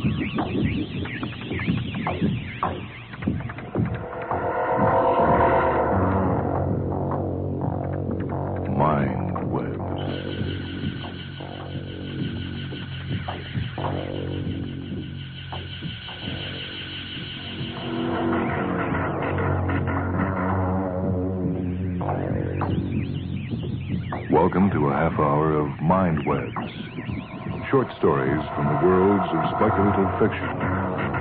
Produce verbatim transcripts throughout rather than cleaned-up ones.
Mind Webs. Welcome to a half hour of Mind Webs. Short stories from the worlds of speculative fiction.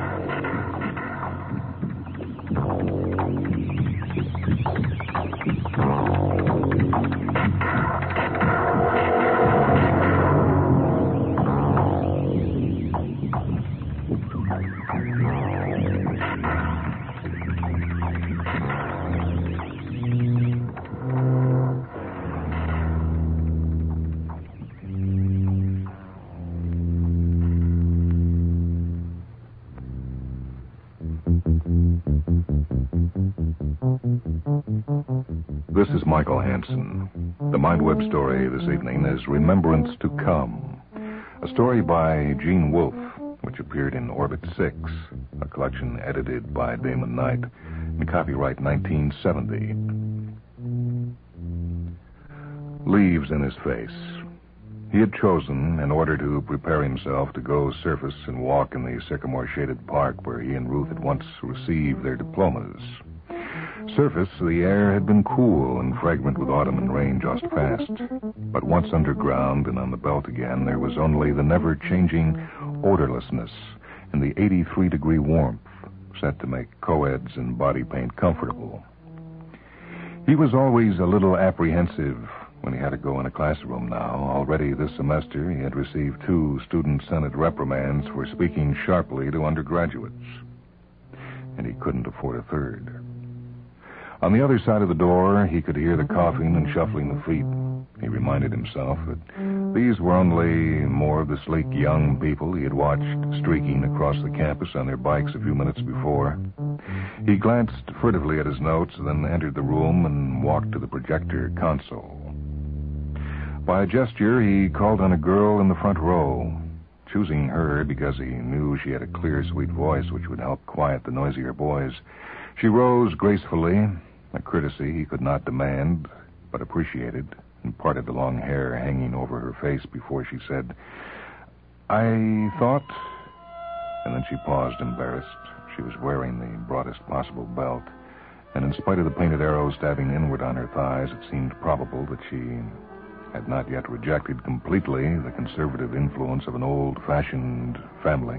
This is Michael Hansen. The Mind Web story this evening is Remembrance to Come, a story by Gene Wolfe, which appeared in Orbit six, a collection edited by Damon Knight, and copyright nineteen seventy. Leaves in his face. He had chosen, in order to prepare himself to go surface and walk in the sycamore-shaded park where he and Ruth had once received their diplomas. Surface, the air had been cool and fragrant with autumn and rain just past. But once underground and on the belt again, there was only the never-changing odorlessness and the eighty-three degree warmth set to make co-eds and body paint comfortable. He was always a little apprehensive when he had to go in a classroom now. Already this semester, he had received two student senate reprimands for speaking sharply to undergraduates. And he couldn't afford a third. On the other side of the door, he could hear the coughing and shuffling of feet. He reminded himself that these were only more of the sleek young people he had watched streaking across the campus on their bikes a few minutes before. He glanced furtively at his notes, then entered the room and walked to the projector console. By a gesture, he called on a girl in the front row, choosing her because he knew she had a clear, sweet voice which would help quiet the noisier boys. She rose gracefully, a courtesy he could not demand, but appreciated, and parted the long hair hanging over her face before she said, "I thought..." And then she paused, embarrassed. She was wearing the broadest possible belt, and in spite of the painted arrows stabbing inward on her thighs, it seemed probable that she had not yet rejected completely the conservative influence of an old-fashioned family.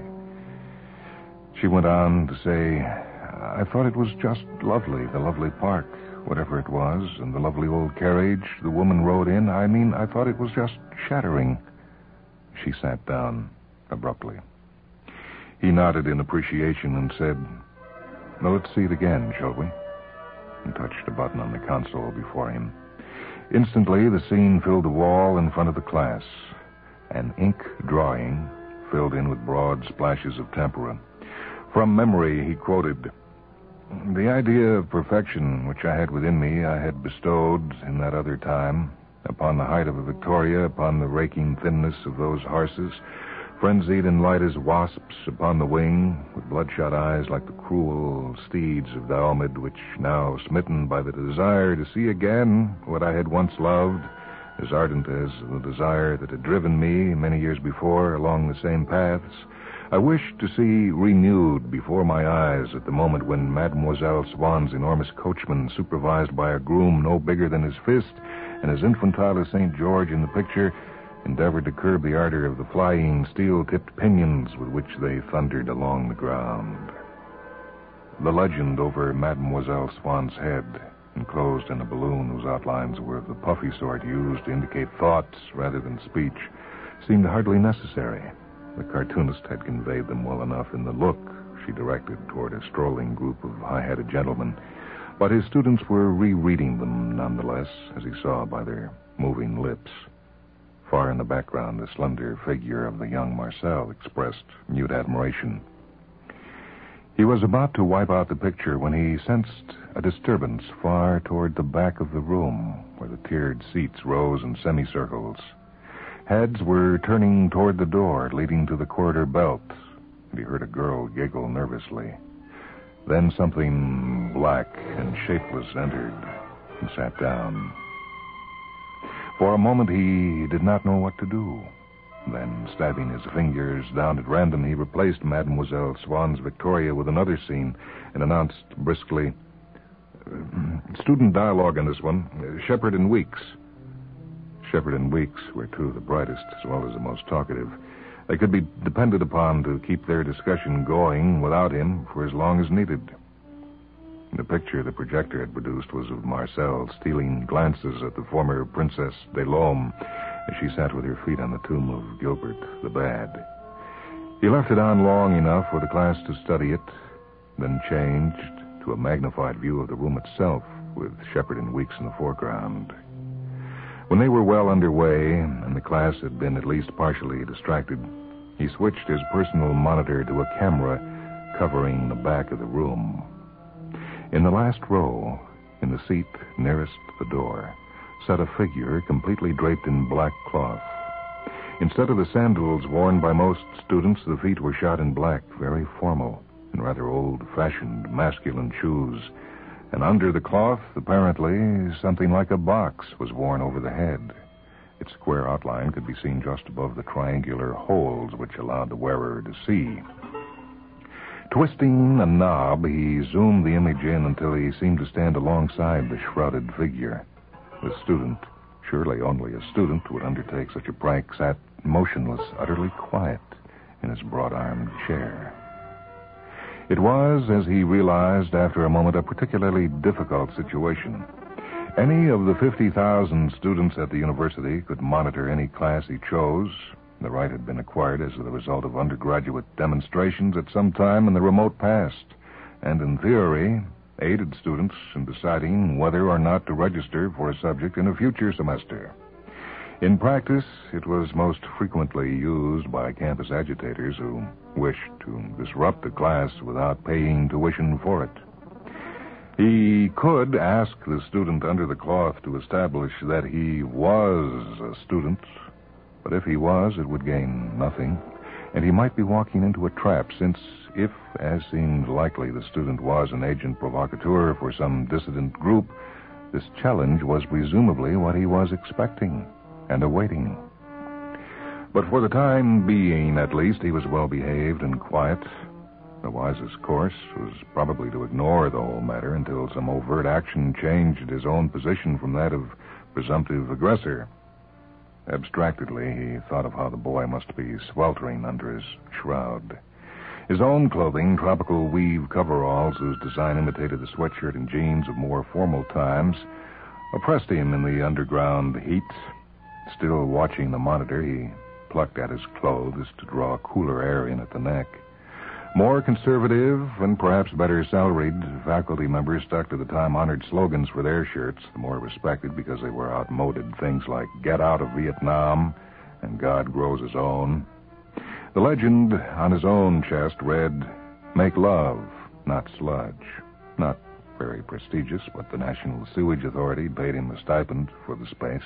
She went on to say, "I thought it was just lovely, the lovely park, whatever it was, and the lovely old carriage the woman rode in. I mean, I thought it was just shattering." She sat down abruptly. He nodded in appreciation and said, "Well, let's see it again, shall we?" and touched a button on the console before him. Instantly, the scene filled the wall in front of the class. An ink drawing filled in with broad splashes of tempera. From memory, he quoted, "The idea of perfection which I had within me I had bestowed in that other time upon the height of a Victoria, upon the raking thinness of those horses, frenzied and light as wasps upon the wing, with bloodshot eyes like the cruel steeds of Diomed, which now, smitten by the desire to see again what I had once loved, as ardent as the desire that had driven me many years before along the same paths, I wished to see renewed before my eyes at the moment when Mademoiselle Swan's enormous coachman, supervised by a groom no bigger than his fist and as infantile as Saint George in the picture, endeavored to curb the ardor of the flying, steel-tipped pinions with which they thundered along the ground." The legend over Mademoiselle Swan's head, enclosed in a balloon whose outlines were of the puffy sort used to indicate thoughts rather than speech, seemed hardly necessary. The cartoonist had conveyed them well enough in the look she directed toward a strolling group of high-hatted gentlemen, but his students were rereading them nonetheless, as he saw by their moving lips. Far in the background, the slender figure of the young Marcel expressed mute admiration. He was about to wipe out the picture when he sensed a disturbance far toward the back of the room, where the tiered seats rose in semicircles. Heads were turning toward the door leading to the corridor belt, and he heard a girl giggle nervously. Then something black and shapeless entered and sat down. For a moment he did not know what to do. Then, stabbing his fingers down at random, he replaced Mademoiselle Swan's Victoria with another scene and announced briskly, "Student dialogue in this one, Shepard and Weeks." Shepard and Weeks were two of the brightest as well as the most talkative. They could be depended upon to keep their discussion going without him for as long as needed. The picture the projector had produced was of Marcel stealing glances at the former Princess de Lome as she sat with her feet on the tomb of Gilbert the Bad. He left it on long enough for the class to study it, then changed to a magnified view of the room itself with Shepard and Weeks in the foreground. When they were well underway, and the class had been at least partially distracted, he switched his personal monitor to a camera covering the back of the room. In the last row, in the seat nearest the door, sat a figure completely draped in black cloth. Instead of the sandals worn by most students, the feet were shod in black, very formal, and rather old-fashioned masculine shoes. And under the cloth, apparently, something like a box was worn over the head. Its square outline could be seen just above the triangular holes which allowed the wearer to see. Twisting a knob, he zoomed the image in until he seemed to stand alongside the shrouded figure. The student, surely only a student, would undertake such a prank, sat motionless, utterly quiet in his broad-armed chair. It was, as he realized after a moment, a particularly difficult situation. Any of the fifty thousand students at the university could monitor any class he chose. The right had been acquired as the result of undergraduate demonstrations at some time in the remote past, and in theory, aided students in deciding whether or not to register for a subject in a future semester. In practice, it was most frequently used by campus agitators who wished to disrupt the class without paying tuition for it. He could ask the student under the cloth to establish that he was a student, but if he was, it would gain nothing, and he might be walking into a trap, since if, as seemed likely, the student was an agent provocateur for some dissident group, this challenge was presumably what he was expecting and awaiting. But for the time being, at least, he was well-behaved and quiet. The wisest course was probably to ignore the whole matter until some overt action changed his own position from that of presumptive aggressor. Abstractedly, he thought of how the boy must be sweltering under his shroud. His own clothing, tropical weave coveralls whose design imitated the sweatshirt and jeans of more formal times, oppressed him in the underground heat. Still watching the monitor, he plucked at his clothes to draw cooler air in at the neck. More conservative and perhaps better salaried faculty members stuck to the time-honored slogans for their shirts, the more respected because they were outmoded, things like "Get out of Vietnam" and "God grows his own." The legend on his own chest read, "Make love, not sludge." Not very prestigious, but the National Sewage Authority paid him a stipend for the space.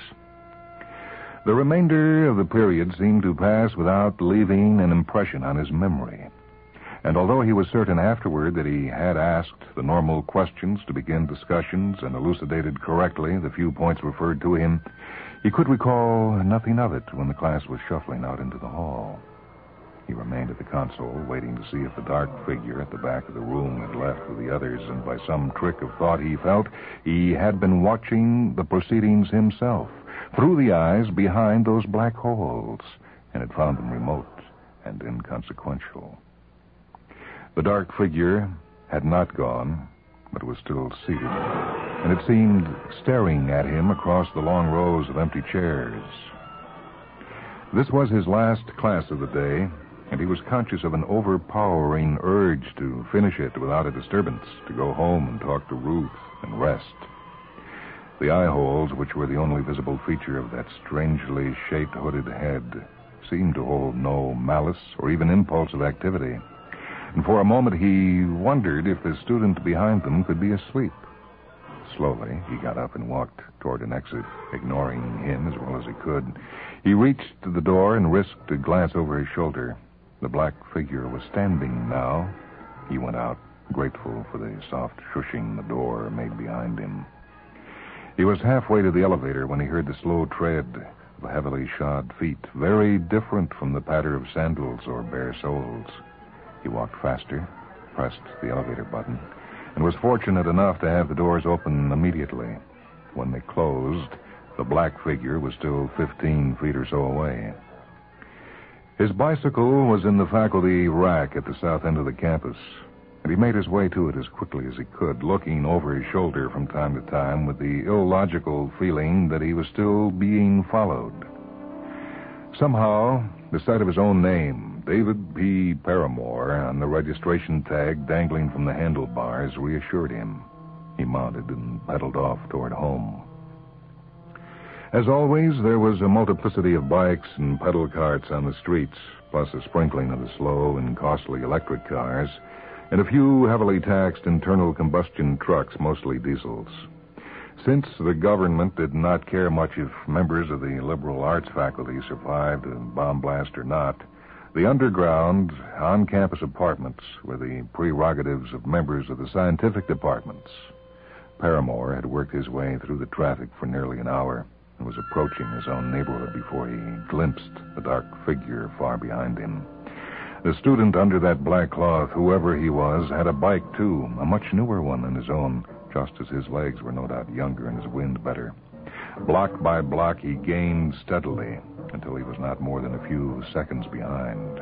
The remainder of the period seemed to pass without leaving an impression on his memory. And although he was certain afterward that he had asked the normal questions to begin discussions and elucidated correctly the few points referred to him, he could recall nothing of it when the class was shuffling out into the hall. He remained at the console, waiting to see if the dark figure at the back of the room had left with the others, and by some trick of thought he felt, he had been watching the proceedings himself, through the eyes behind those black holes, and had found them remote and inconsequential. The dark figure had not gone, but was still seated, and it seemed staring at him across the long rows of empty chairs. This was his last class of the day, and he was conscious of an overpowering urge to finish it without a disturbance, to go home and talk to Ruth and rest. The eye holes, which were the only visible feature of that strangely shaped hooded head, seemed to hold no malice or even impulse of activity. And for a moment he wondered if the student behind them could be asleep. Slowly, he got up and walked toward an exit, ignoring him as well as he could. He reached the door and risked a glance over his shoulder. The black figure was standing now. He went out, grateful for the soft shushing the door made behind him. He was halfway to the elevator when he heard the slow tread of heavily shod feet, very different from the patter of sandals or bare soles. He walked faster, pressed the elevator button, and was fortunate enough to have the doors open immediately. When they closed, the black figure was still fifteen feet or so away. His bicycle was in the faculty rack at the south end of the campus, and he made his way to it as quickly as he could, looking over his shoulder from time to time with the illogical feeling that he was still being followed. Somehow, the sight of his own name, David P. Paramore, on the registration tag dangling from the handlebars reassured him. He mounted and pedaled off toward home. As always, there was a multiplicity of bikes and pedal carts on the streets, plus a sprinkling of the slow and costly electric cars, and a few heavily taxed internal combustion trucks, mostly diesels. Since the government did not care much if members of the liberal arts faculty survived a bomb blast or not, the underground, on-campus apartments were the prerogatives of members of the scientific departments. Paramore had worked his way through the traffic for nearly an hour and was approaching his own neighborhood before he glimpsed the dark figure far behind him. The student under that black cloth, whoever he was, had a bike, too, a much newer one than his own, just as his legs were no doubt younger and his wind better. Block by block, he gained steadily until he was not more than a few seconds behind.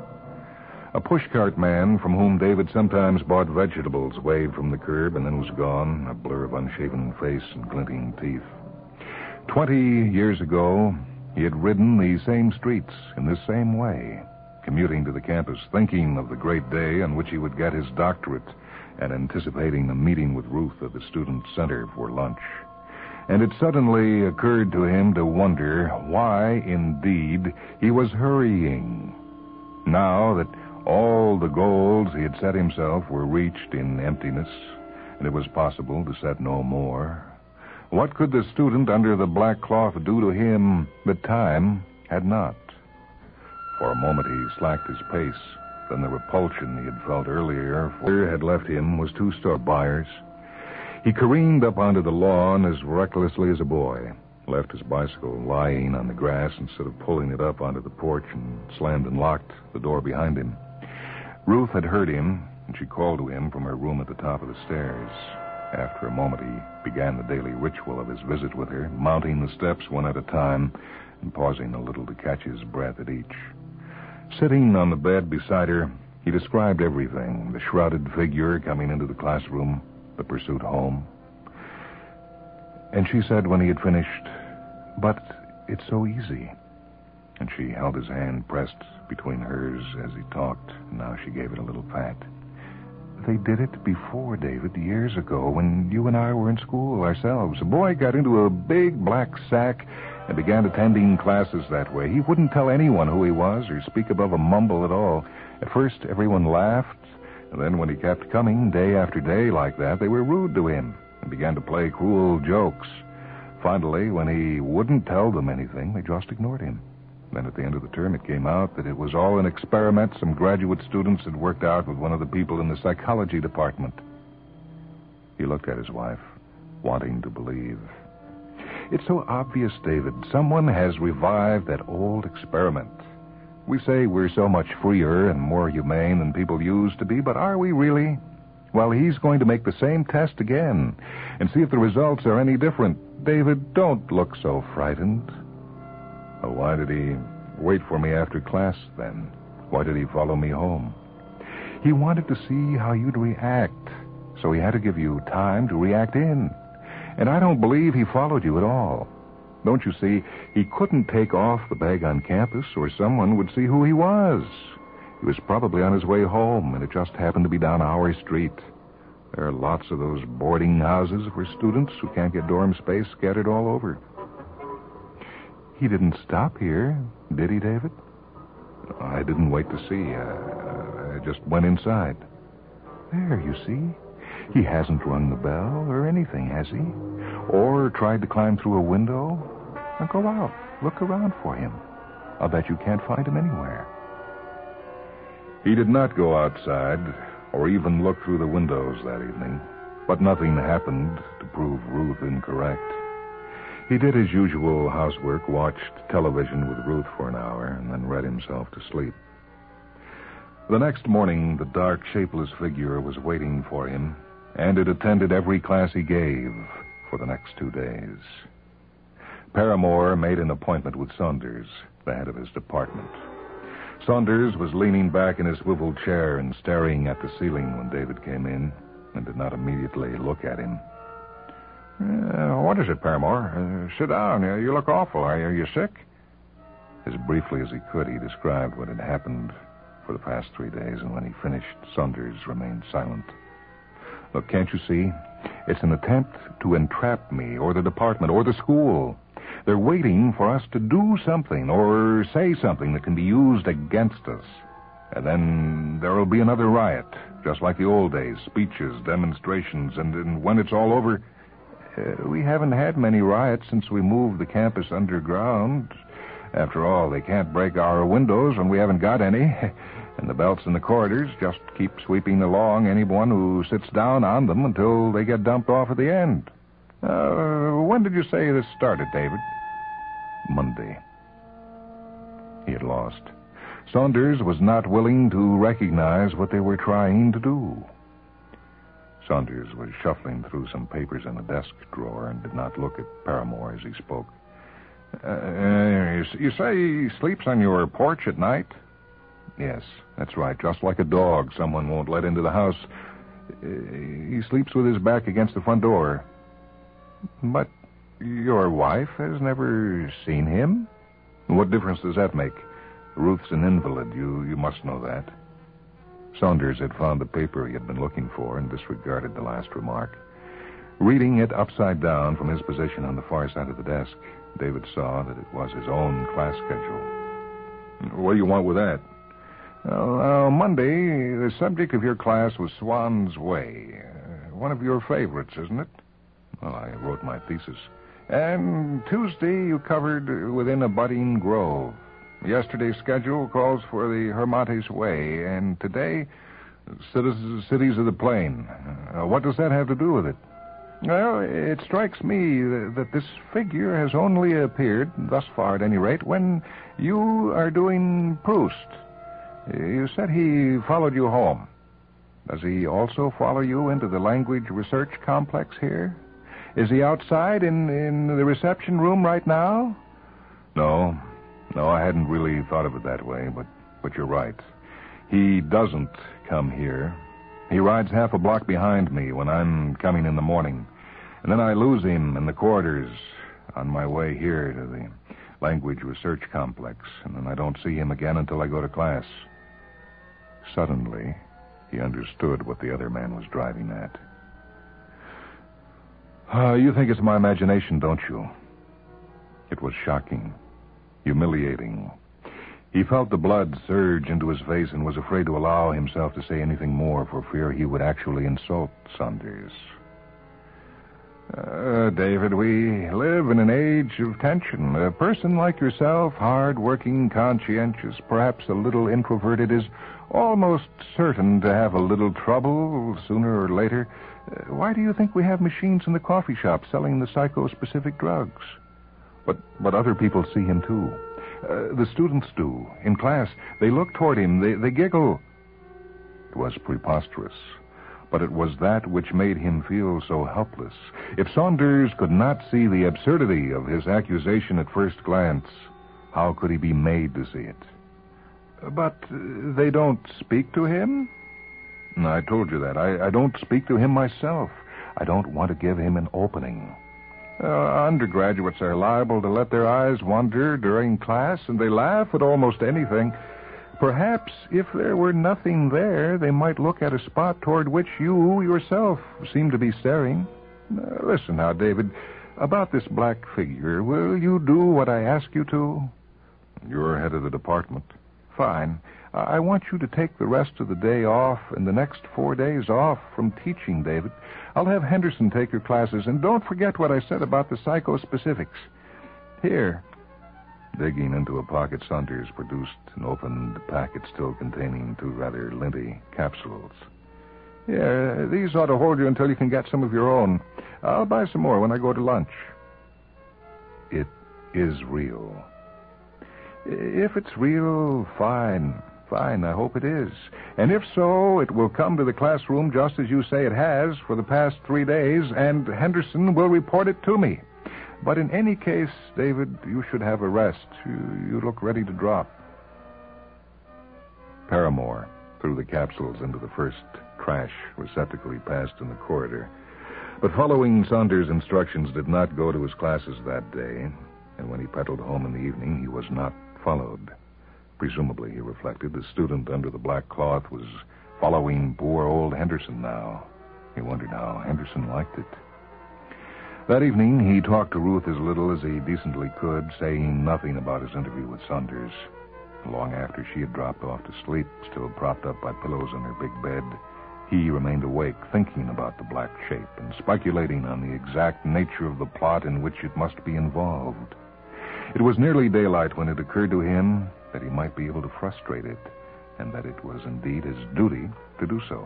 A pushcart man from whom David sometimes bought vegetables waved from the curb and then was gone, a blur of unshaven face and glinting teeth. Twenty years ago, he had ridden the same streets in this same way, commuting to the campus, thinking of the great day on which he would get his doctorate and anticipating the meeting with Ruth at the student center for lunch. And it suddenly occurred to him to wonder why, indeed, he was hurrying. Now that all the goals he had set himself were reached in emptiness, and it was possible to set no more, what could the student under the black cloth do to him that time had not? For a moment he slacked his pace. Then the repulsion he had felt earlier for had left him was two store buyers. He careened up onto the lawn as recklessly as a boy, left his bicycle lying on the grass instead of pulling it up onto the porch, and slammed and locked the door behind him. Ruth had heard him, and she called to him from her room at the top of the stairs. After a moment, he began the daily ritual of his visit with her, mounting the steps one at a time and pausing a little to catch his breath at each. Sitting on the bed beside her, he described everything, the shrouded figure coming into the classroom, the pursuit home. And she said when he had finished, "But it's so easy." And she held his hand pressed between hers as he talked, and now she gave it a little pat. "They did it before, David, years ago, when you and I were in school ourselves. A boy got into a big black sack and began attending classes that way. He wouldn't tell anyone who he was or speak above a mumble at all. At first, everyone laughed, and then when he kept coming day after day like that, they were rude to him and began to play cruel jokes. Finally, when he wouldn't tell them anything, they just ignored him. Then at the end of the term, it came out that it was all an experiment some graduate students had worked out with one of the people in the psychology department." He looked at his wife, wanting to believe. "It's so obvious, David. Someone has revived that old experiment. We say we're so much freer and more humane than people used to be, but are we really? Well, he's going to make the same test again and see if the results are any different. David, don't look so frightened." Well, why did he wait for me after class, then? Why did he follow me home? "He wanted to see how you'd react, so he had to give you time to react in. And I don't believe he followed you at all. Don't you see, he couldn't take off the bag on campus or someone would see who he was. He was probably on his way home, and it just happened to be down our street. There are lots of those boarding houses for students who can't get dorm space scattered all over." "He didn't stop here, did he, David?" "I didn't wait to see. Uh, I just went inside." "There, you see. He hasn't rung the bell or anything, has he? Or tried to climb through a window? Now go out. Look around for him. I'll bet you can't find him anywhere." He did not go outside or even look through the windows that evening, but nothing happened to prove Ruth incorrect. He did his usual housework, watched television with Ruth for an hour, and then read himself to sleep. The next morning, the dark, shapeless figure was waiting for him, and it attended every class he gave for the next two days. Paramore made an appointment with Saunders, the head of his department. Saunders was leaning back in his swivel chair and staring at the ceiling when David came in, and did not immediately look at him. Uh, what is it, Paramore? Uh, sit down. Uh, you look awful. Are you, are you sick? As briefly as he could, he described what had happened for the past three days, and when he finished, Saunders remained silent. Look, can't you see? It's an attempt to entrap me, or the department, or the school. They're waiting for us to do something, or say something that can be used against us. And then there'll be another riot, just like the old days, speeches, demonstrations, and, and when it's all over... Uh, we haven't had many riots since we moved the campus underground. After all, they can't break our windows when we haven't got any. And the belts in the corridors just keep sweeping along anyone who sits down on them until they get dumped off at the end. Uh, when did you say this started, David? Monday. He had lost. Saunders was not willing to recognize what they were trying to do. Saunders was shuffling through some papers in a desk drawer and did not look at Paramore as he spoke. Uh, you say he sleeps on your porch at night? Yes, that's right. Just like a dog someone won't let into the house. Uh, he sleeps with his back against the front door. But your wife has never seen him? What difference does that make? Ruth's an invalid. You, you must know that. Saunders had found the paper he had been looking for and disregarded the last remark. Reading it upside down from his position on the far side of the desk, David saw that it was his own class schedule. What do you want with that? Uh, uh, Monday, the subject of your class was Swan's Way. Uh, one of your favorites, isn't it? Well, I wrote my thesis. And Tuesday you covered Within a Budding Grove. Yesterday's schedule calls for the Hermates Way, and today, Cities of the Plain. Uh, what does that have to do with it? Well, it strikes me that this figure has only appeared, thus far at any rate, when you are doing Proust. You said he followed you home. Does he also follow you into the language research complex here? Is he outside in, in the reception room right now? No. No, I hadn't really thought of it that way, but, but you're right. He doesn't come here. He rides half a block behind me when I'm coming in the morning. And then I lose him in the corridors on my way here to the language research complex. And then I don't see him again until I go to class. Suddenly, he understood what the other man was driving at. Uh, you think it's my imagination, don't you? It was shocking, humiliating. He felt the blood surge into his face and was afraid to allow himself to say anything more for fear he would actually insult Saunders. Uh, David, we live in an age of tension. A person like yourself, hard-working, conscientious, perhaps a little introverted, is almost certain to have a little trouble sooner or later. Uh, why do you think we have machines in the coffee shop selling the psycho-specific drugs? But, but other people see him, too. Uh, the students do. In class, they look toward him. They, they giggle. It was preposterous. But it was that which made him feel so helpless. If Saunders could not see the absurdity of his accusation at first glance, how could he be made to see it? But uh, they don't speak to him? I told you that. I, I don't speak to him myself. I don't want to give him an opening. Uh, undergraduates are liable to let their eyes wander during class, and they laugh at almost anything. Perhaps if there were nothing there, they might look at a spot toward which you yourself seem to be staring. Uh, listen now, David, about this black figure, will you do what I ask you to? You're head of the department. Fine. I want you to take the rest of the day off and the next four days off from teaching, David. I'll have Henderson take your classes, and don't forget what I said about the psychospecifics. Here. Digging into a pocket, Saunders produced an opened packet still containing two rather linty capsules. Yeah, these ought to hold you until you can get some of your own. I'll buy some more when I go to lunch. It is real. If it's real, fine. Fine, I hope it is. And if so, it will come to the classroom just as you say it has for the past three days, and Henderson will report it to me. But in any case, David, you should have a rest. You, you look ready to drop. Paramore threw the capsules into the first trash receptacle he passed in the corridor. But following Saunders' instructions did not go to his classes that day, and when he pedaled home in the evening, he was not followed. Presumably, he reflected, the student under the black cloth was following poor old Henderson now. He wondered how Henderson liked it. That evening, he talked to Ruth as little as he decently could, saying nothing about his interview with Saunders. Long after she had dropped off to sleep, still propped up by pillows in her big bed, he remained awake, thinking about the black shape and speculating on the exact nature of the plot in which it must be involved. It was nearly daylight when it occurred to him that he might be able to frustrate it, and that it was indeed his duty to do so.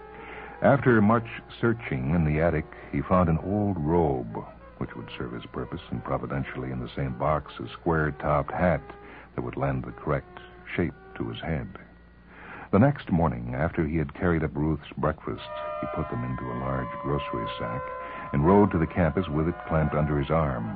After much searching in the attic, he found an old robe, which would serve his purpose, and providentially in the same box a square-topped hat that would lend the correct shape to his head. The next morning, after he had carried up Ruth's breakfast, he put them into a large grocery sack and rode to the campus with it clamped under his arm.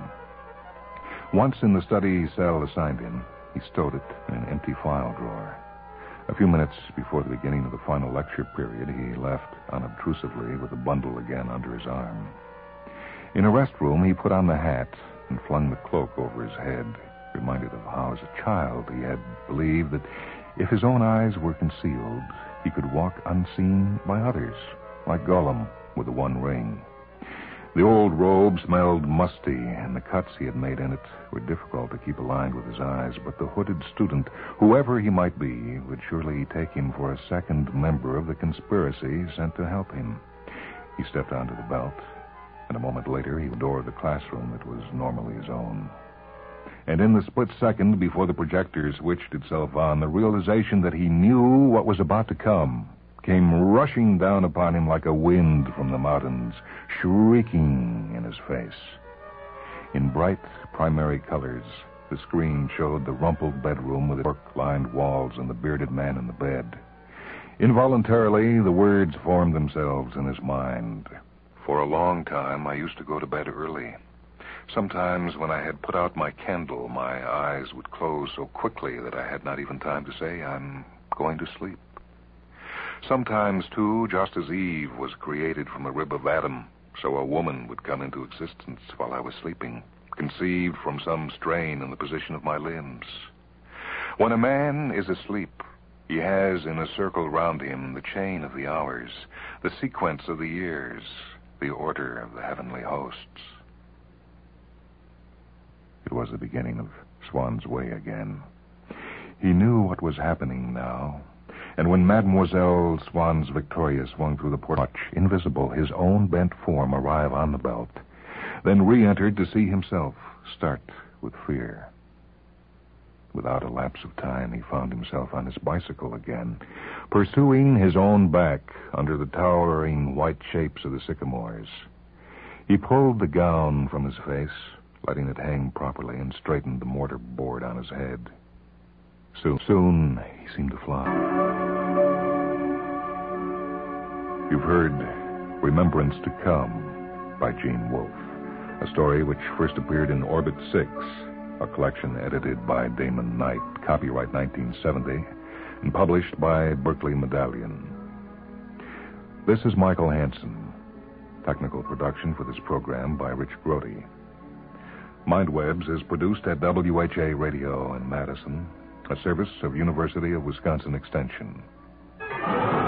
Once in the study cell assigned him, he stowed it in an empty file drawer. A few minutes before the beginning of the final lecture period, he left unobtrusively with the bundle again under his arm. In a restroom, he put on the hat and flung the cloak over his head, reminded of how as a child he had believed that if his own eyes were concealed, he could walk unseen by others, like Gollum with the One Ring. The old robe smelled musty, and the cuts he had made in it were difficult to keep aligned with his eyes, but the hooded student, whoever he might be, would surely take him for a second member of the conspiracy sent to help him. He stepped onto the belt, and a moment later he adored the classroom that was normally his own. And in the split second before the projector switched itself on, the realization that he knew what was about to come came rushing down upon him like a wind from the mountains, shrieking in his face. In bright primary colors, the screen showed the rumpled bedroom with its work-lined walls and the bearded man in the bed. Involuntarily, the words formed themselves in his mind. For a long time, I used to go to bed early. Sometimes when I had put out my candle, my eyes would close so quickly that I had not even time to say, I'm going to sleep. Sometimes, too, just as Eve was created from the rib of Adam, so a woman would come into existence while I was sleeping, conceived from some strain in the position of my limbs. When a man is asleep, he has in a circle round him the chain of the hours, the sequence of the years, the order of the heavenly hosts. It was the beginning of Swan's Way again. He knew what was happening now. And when Mademoiselle Swan's Victoria swung through the porch, invisible, his own bent form arrive on the belt, then re-entered to see himself start with fear. Without a lapse of time, he found himself on his bicycle again, pursuing his own back under the towering white shapes of the sycamores. He pulled the gown from his face, letting it hang properly, and straightened the mortar board on his head. Soon, soon he seemed to fly. You've heard Remembrance to Come by Gene Wolfe, a story which first appeared in Orbit six, a collection edited by Damon Knight, copyright nineteen seventy, and published by Berkeley Medallion. This is Michael Hansen. Technical production for this program by Rich Grody. Mindwebs is produced at W H A Radio in Madison, a service of University of Wisconsin Extension.